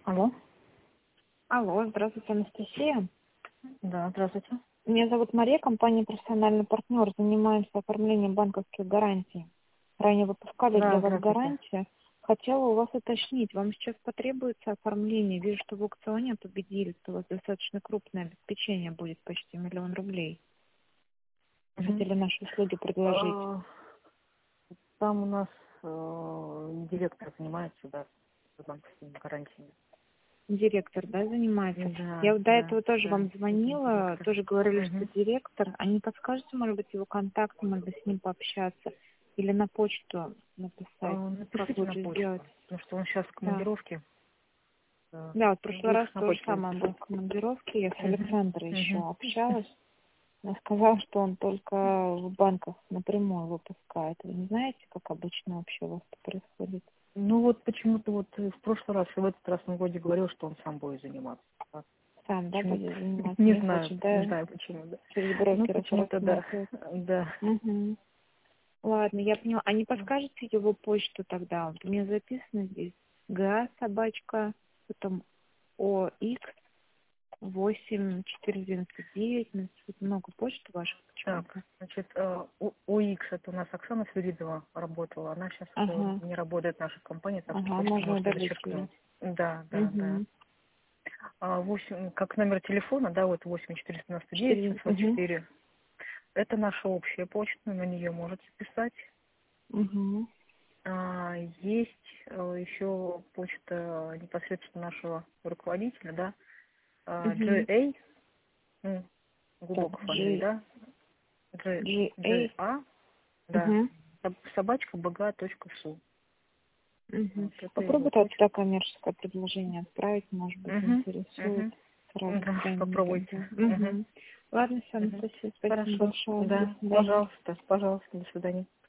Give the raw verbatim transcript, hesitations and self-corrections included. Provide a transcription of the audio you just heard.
Алло. Алло, здравствуйте, Анастасия. Да, здравствуйте. Меня зовут Мария, компания «Профессиональный партнер». Занимаемся оформлением банковских гарантий. Ранее выпускали Да, для вас здравствуйте. гарантии. Хотела у вас уточнить, вам сейчас потребуется оформление? Вижу, что в аукционе победили, что у вас достаточно крупное обеспечение будет, почти миллион рублей. Мгм. Хотели наши услуги предложить. А, Там у нас э, директор занимается, да, с банковскими гарантиями. Директор, да, занимается? Да, Я вот до да, этого тоже да, вам это звонила, директор. тоже говорили, что Мгм. директор. А не подскажете, может быть, его контакт, надо с ним пообщаться? Или на почту написать? А, Как Напишите на лучше сделать? почту, потому что он сейчас в Да. командировке. Да. Да, вот в прошлый Лучше раз на то же почту самое был написать. в командировке. Я с Мгм. Александрой еще Мгм. общалась. Она сказала, что он только в банках напрямую выпускает. Вы не знаете, как обычно вообще у вас это происходит? Ну вот почему-то вот в прошлый раз и в этот раз на годе говорил, что он сам будет заниматься. А Сам, да, почему-то будет заниматься? не Не знаю, хочет, не да, знаю почему, да. через Ну брокеров почему-то да, рассматривать? да. Угу. Ладно, я поняла. А не подскажете его почту тогда? Вот у меня записано здесь га собачка, потом о икс восемь четыре девяносто девять. Ну, тут много почт ваших Так, почему-то. значит, э, у ОИКС, это у нас Оксана Свиридова работала, она сейчас Ага, не работает в нашей компании, так что ага, почту можно можете удалить ее. зачеркнуть. Да, да, да. Угу. А восемь, как номер телефона, да, вот восемь четыреста девяносто девять четыре, семьсот угу, четыре. Это наша общая почта, на нее можете писать. угу, А, есть э, еще почта непосредственно нашего руководителя, да, а, угу. джи эй, ну, Так, глубокая фамилия, G, да, G, G, A, джи эй, да, угу, соб- собачка бга.су. угу. Вот это его Попробуйте почта. туда коммерческое предложение отправить, может быть, Угу, заинтересует. угу. Сразу, по Да, крайней мере, попробуйте. да. Угу, Угу. Ладно, все, угу. Анастасия, спасибо Хорошо, большое. До да, свидания. пожалуйста, пожалуйста, до свидания.